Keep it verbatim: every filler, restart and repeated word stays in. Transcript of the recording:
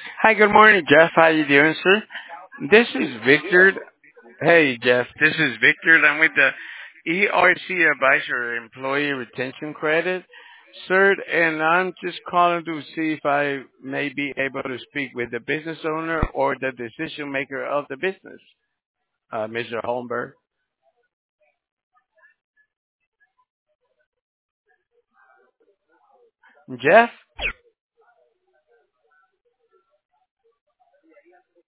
Hi, good morning, Jeff. How you doing, sir? This is Victor. Hey, Jeff. This is Victor. I'm with the E R C Advisor Employee Retention Credit, sir, and I'm just calling to see if I may be able to speak with the business owner or the decision maker of the business, uh, Mister Holmberg. Jeff?